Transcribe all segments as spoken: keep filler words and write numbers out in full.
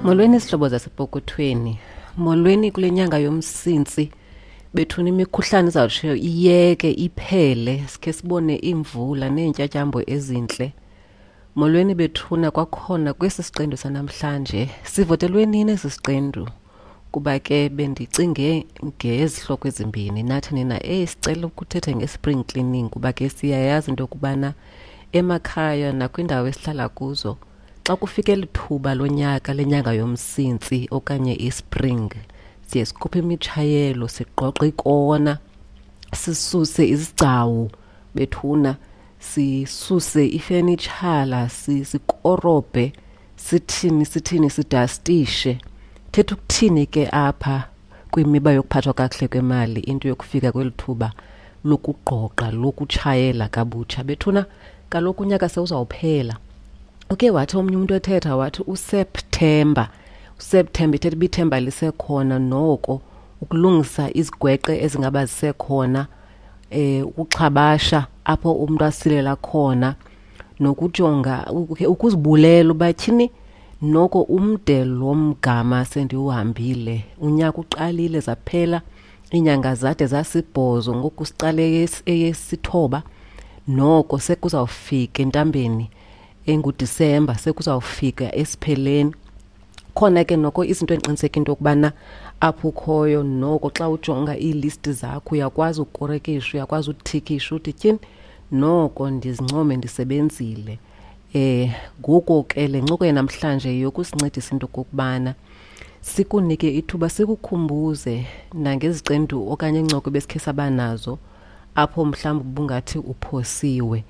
Molweni sihlobo zasepokothweni. Molweni kule nyanga yomsintsi. Bethuna imikhuhlane izawutsho iyeke iphele sikhe sibone imvula neentyatyambo ezintle. Molweni bethuna kwakhona kwesi siqendu sanamhlanje. Sivotelwe nini esi siqendu? Kuba ke bendicinge ngezihloko ezimbini nathi nina eh sicela ukuthetha nge-spring cleaning kuba ke siyayazi into kubana emakhaya nakwindawo esihlala kuzo xa kufike lithuba lonyaka lenyanga yomsintsi okanye ispring siye sikhuphe imitshayelo siqoqe ikona sisuse izigcawu bethuna sisuse ifenitshala sikorobhe sithini sithini sidastishe. Thetha ukuthini ke apha kwimiba yokuphathwa kakuhle kwemali into yokufika kwelithuba lokuqoqa lokutshayela kabutsha bethuna kaloku unyaka sewuzawuphela. Uke wathi omnye umuntu ethetha wathi uSeptember uSeptember ithetha bithemba lisekhona noko ukulungisa izigweqe ezingaba zisekhona eh ukuxhabasha apho umuntu asilela khona nokujonga ukuzibulela ubathini noko umde lomgama sendiuhambile unyaka uqalile zaphela inyanga zade zasibhozo ngoku sicale eyesithoba noko sekuzawufika entambeni enguDisemba sekuzawufika esipheleni khona ke noko izinto enqiniseka into kubana apho ukhoyo noko xa ujonga iilist zakho uyakwazi ukukorekisha uyakwazi uthikisha uthi tyini noko ndizincome ndisebenzile. Eh ngoko ke lencoko namhlanje yokusincedisa into kokubana sikunike ithuba sikukhumbuze nangeziqendu okanye incoko besikhe sabanazo apho mhlawumbe bungathi uphosiwe.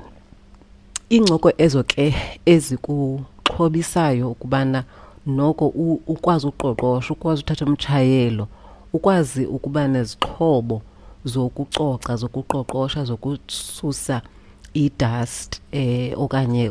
Incoko ezo ke ezikuxhobisayo ukubana noko ukwazi uqoqosha ukwazi uthatha umtshayelo ukwazi ukuba nezixhobo zokucoca zokuqoqosha zokususa idust eh okanye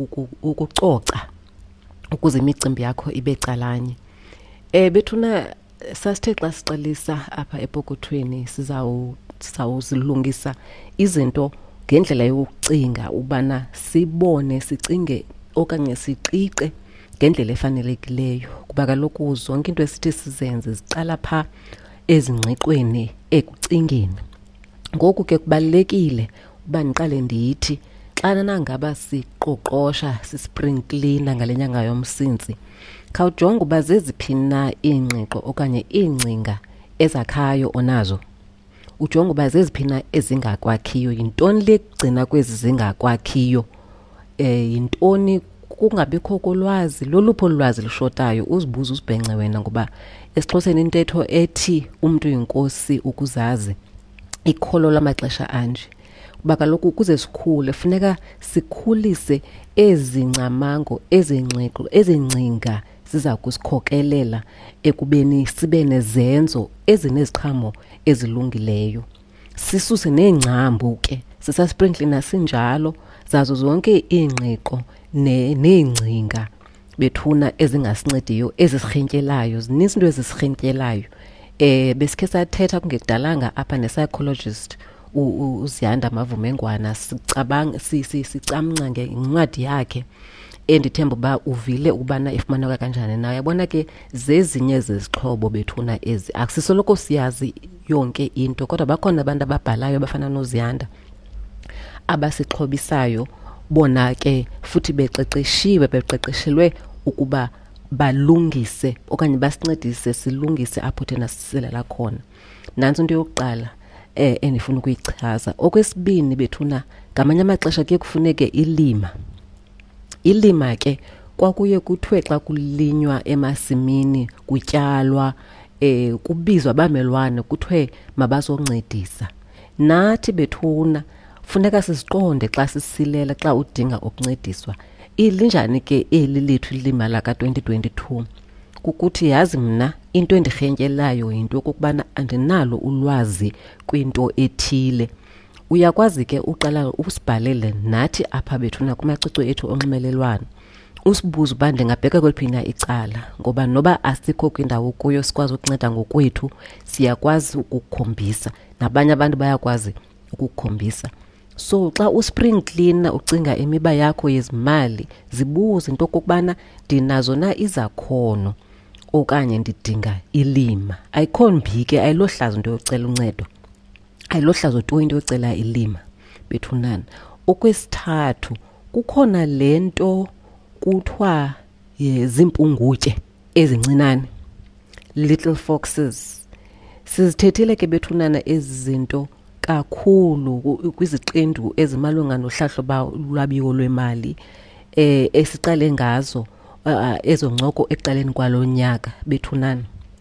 ukucoca ukuze imicimbi yakho ibe calanye. Eh bethuna sasithe xa sixelisa apha epokothweni sizawu sizawuzilungisa izinto ngendlela yokucinga ubana sibone sicinge okanye siqiqe ngendlela efanelekileyo kuba kaloku zonke into esithi sizenze zicala pha ezingqiqweni ekucingeni. Ngoku ke kubalekile uba niqale ndithi xa nangaba siqoqosha sispring cleaner ngalenyanga yomsintsi khawujonga uba zeziphina ingqiqo okanye ingcinga ezakhayo onazo ujonga uba zeziphina ezingakwakhiyo yintoni lekugcina kwezi zingakwakhiyo eh yintoni kungabikho kolwazi lolupho lwazi lushotayo uzibuza uzibhenxe wena ngoba esixhoseni intetho ethi umuntu yinkosi ukuzazi ikholo lamaxesha anje kuba kaloku ukuze sikhule funeka sikhulise ezingcamango ezingqiqo ezingcinga siza kusikhokelela ekubeni sibe nezenzo ezineziqhamo ezilungileyo sisuse neengcambu ke sisa spring cleaner sinjalo zazo zonke ingqiqo neengcinga bethuna ezingasincediyo ezisirhentyelayo zininzi into ezisirhentyelayo. Eh besikhe sathetha kungekudalanga apha ne-psychologist uZiyanda Mavumengwana sicabanga sicamnca ngencwadi yakhe endithemba uba uvile ubana ifumaneka kanjani na yabona ke zezinye zezixhobo bethuna ezi akusisoloko siyazi yonke into kodwa bakhona abantu ababhalayo bafana noZiyanda abasixhobisayo bona ke futhi beqeqeshiwe beqeqeshelwe ukuba balungise okanye basincedise silungise apho thina siselela khona. Nansi into yokuqala eh endifuna ukuyichaza. Okwesibini bethuna ngamanye amaxesha ke kufuneke ilima. Ilima ke kwakuye kuthiwe xa kulinywa emasimini kutyalwa eh kubizwa abamelwane kuthiwe mabazoncedisa. Nathi bethuna funeka siziqonde xa sisilela xa udinga ukuncediswa. Ilinjani ke eli lethu ilima la ka twenty twenty-two kukuthi yazi mna into endirhentyelayo into kokubana andinalo ulwazi kwinto ethile. Uyakwazi ke uqala usibhalele nathi apha bethuna kumacico ethu onxibelelwano usibuza uba ndingabheka kweliphina icala ngoba noba asikho kwindawo kuyo sikwazi ukunceda ngokwethu siyakwazi ukukhombisa nabanye abantu bayakwazi ukukhombisa. So xa uspring cleaner ucinga imiba yakho yezimali, zibuze into kokubana ndinazo na izakhono okanye ndidinga ilima. Ayikho mbi ke, ayilohlazo into yocela uncedo, ayilohlazo tu into yocela ilima bethunana. Okwesithathu, kukhona lento kuthiwa zimpungutye ezincinane, little foxes. Sizithethile ke bethunana ezi zinto kakhulu kwiziqendu ezimalunga nohlahlo lwabiwo lwemali eh esiqale ngazo ezoncoko ekuqaleni kwalonyaka bethunana.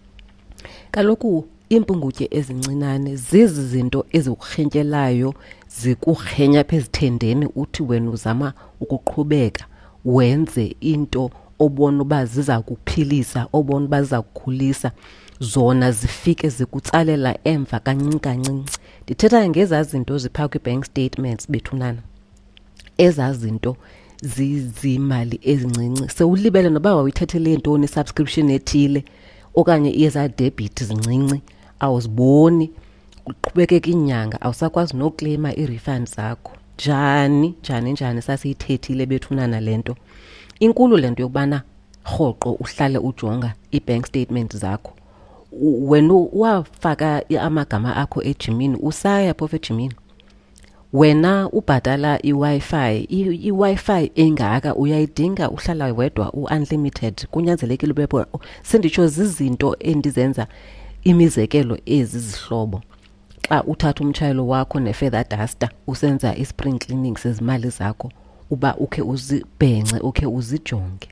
Kaloku impungutye ezincinane zizi zinto ezikurhentyelayo, zikurhenya apha ezithendeni, uthi wena uzama ukuqhubeka wenze into obona uba ziza kuphilisa, obona uba ziza kukhulisa, zona zifike zikutsalela emva kancinci kancinci. Ndithetha ngezaa zinto ziphaa kwi-bank statements bethunana. Ezaa zinto zizimali ezincinci, sewulibele noba wawuyithethele ntoni subscription ethile okanye iyeza debit zincinci, awuziboni, uqhubekeka inyanga, awusakwazi nokleyima i-refund zakho. Njani njani njani sasiyithethile bethunana lento. Inkulu lento yokubana rhoqo uhlale ujonga i-bank statement zakho. Wena wafaka amagama akho ejimini, usaya phofu ejimini. Wena ubhatala i-Wi-Fi, i-Wi-Fi engaka uyayidinga, uhlala wedwa u-unlimited, kunyanzelekile ube. Senditsho zizinto endizenza imizekelo ezi zihlobo. Xa uthatha umtshayelo wakho ne-feather duster usenza i-spring cleaning sezimali zakho, uba ukhe uzibhence, ukhe uzijonge.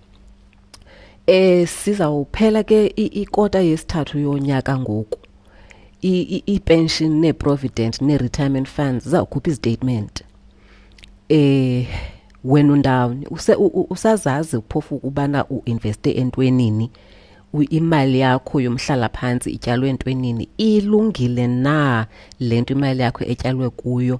Eh sizawuphela ke ikota yesithathu yonyaka ngoku. I-pension ne-provident ne-retirement funds zawukhupha istatement. Eh wena undawoni usazazi uphofu ukubana uinveste entwenini, imali yakho yomhlala phansi ityalwe entwenini, ilungile na lento imali yakho etyalwe kuyo,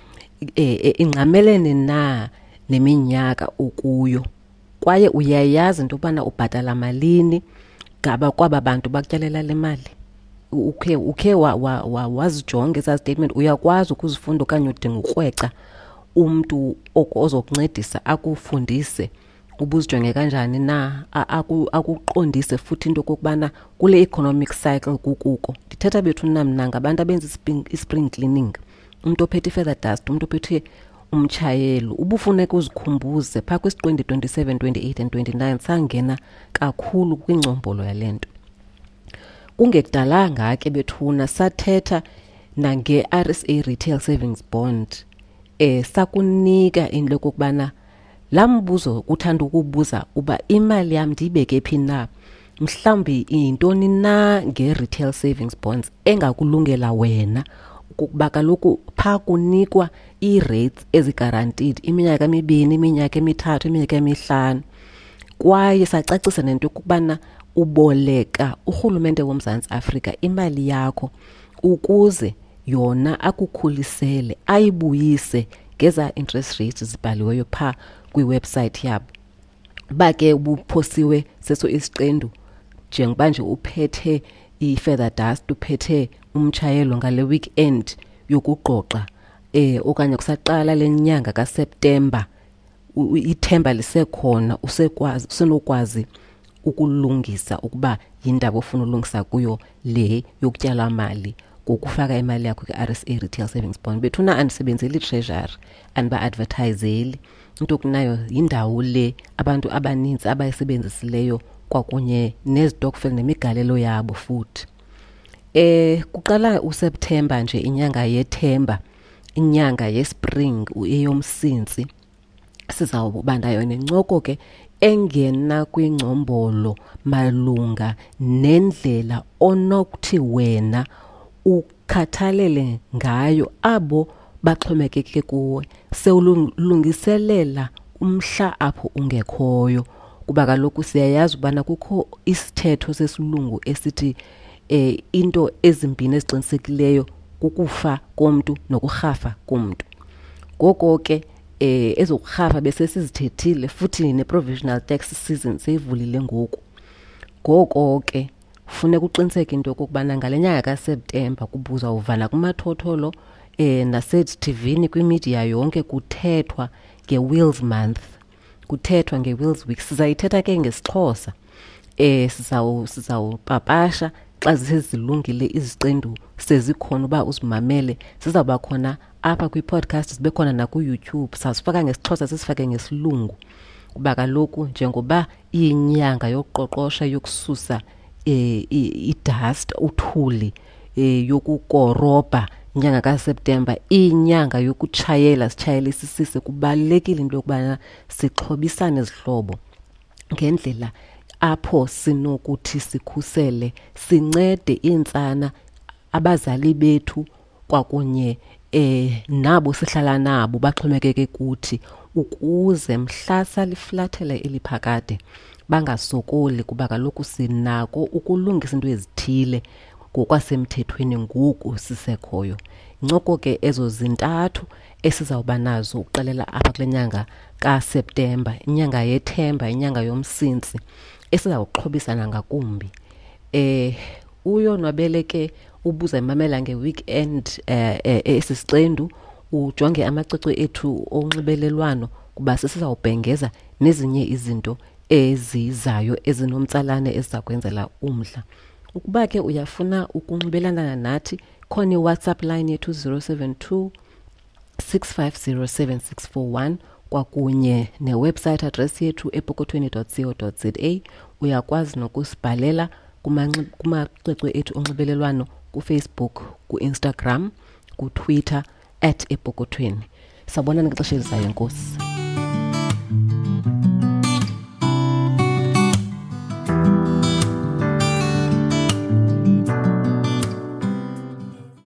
eh ingqamelene na neminyaka ukuyo, kwaye uyayazi into yobana ubhatala malini ngaba kwaba bantu bakutyalela le mali. Ukhe ukhe wazijonga eza statement, uyakwazi ukuzifunda okanye udinga ukrweca umntu ozokuncedisa akufundise ubuzijonge kanjani na, akuqondise futhi into kokubana kule economic cycle kukuko. Ndithetha bethu namna ngabantu abenza i-spring cleaning, umuntu ophethe i-feather dust, umuntu ophethe umtshayelo, ubufuneka uzikhumbuze phaa kwisi-twenty twenty-seven, twenty-eight and twenty-nine sangena kakhulu kwingcombolo yalento. Kungekudalanga ke bethuna sathetha nange-R S A Retail Savings Bond, eh sakunika into kokubana laa mbuzo uthanda ukubuza uba imali yam ndiyibeke phi na, mhlawumbi intoni na nge-retail savings bonds engakulungela wena, ukuba kaloku phaa kunikwa ii-rates ezigarantid iminyaka emibini, iminyaka emithathu, iminyaka emihlanu. Kwaye sacacisa nento yokubana uboleka urhulumente woMzantsi Afrika imali yakho ukuze yona akukhulisele, ayibuyise ngeza interest rates zibhaliweyo phaa kwiwebsite yabo. Ba ke ubuphosiwe seso isiqendu njengoba nje uphethe i-feather dust, uphethe umtshayelo ngale weekend yokuqoqa eh okanye kusaqala lenyanga kaSeptember, ithemba lisekhona, usekwazi usenokwazi ukulungisa ukuba yindaba ofuna ulungisa kuyo le yokutyala imali ngokufaka imali yakho kwi-R S A Retail Savings Bond. Bethuna andisebenzeli treasury, andiba advertiseli, into kunayo yindawo le abantu abaninzi abayisebenzisileyo kwakunye nezitokfel nemigalelo yabo futhi. Eh kuqala uSeptember nje, inyanga yethemba, inyanga yespring eyomsintsi, sizawubandayo nencoko ke engena kwingcombolo malunga nendlela onokuthi wena ukhathalele ngayo abo baxhomekeke kuwe, sewulungiselela umhla apho ungekhoyo. Kuba kaloku siyayazi ubana kukho isithetho sesilungu esithi eh into ezimbini eziqinisekileyo kukufa komntu nokurhafa komntu. Ngoko ke eh ezokurhafa bese sizithethile futhi ne-provisional tax season seyivulile ngoku. Ngoko ke funeka uqiniseke into yokubana ngale nyanga kaSeptember kubuza uvala kumathotholo eh nase-T V kwimedia yonke kuthethwa nge-Wheels Month, kuthethwa nge-Wheels Week. Sizayithetha ke ngesixhosa eh sizawu sizawupapasha xa zisezilungile iziqendu sezikhona uba uzimamele. Sizawuba khona apha kwi-podcast, zibe khona naku-YouTube. Sasifaka ngesixhosa sisifake ngesilungu kuba kaloku njengoba iyinyanga yokuqoqosha yokususa eh i-dust, uthuli, eh yokukorobha, inyanga kaSeptember, inyanga yokutshayela, sitshayele isisise. Kubalulekile into yokubana sixhobisane izihlobo ngendlela apho sinokuthi sikhusele, sincede iintsana, abazali bethu kwakunye eh nabo sihlala nabo baxhomekeke kuthi, ukuze mhla saliflathela eliphakade bangasokoli, kuba kaloku sinako ukulungisa into ezithile ngokwasemthethweni ngoku sisekhoyo. Ncoko ke ezo zintathu esizawuba nazo ukuqalela apha kule nyanga kaSeptember, inyanga yethemba, inyanga yomsintsi, esizawuxhobisana ngakumbi. Eh uyonwabele ke ubuza imamela nge-weekend eh esisiqendu, ujonge amacwecwe ethu onxibelelwano kuba sisizawubhengeza nezinye izinto ezizayo ezinomtsalane ezizakwenzela umdla. Ukuba ke uyafuna ukunxibelana nathi, khona iWhatsApp line yethu zero seven two six five zero seven six four one kwakunye newebsite address yethu epokothweni dot co dot za. Uyakwazi nokusibhalela kumacwecwe ethu onxibelelwano kuFacebook, kuInstagram, kuTwitter at epokothweni. Sabonani ngexesha elizayo, Nkosi.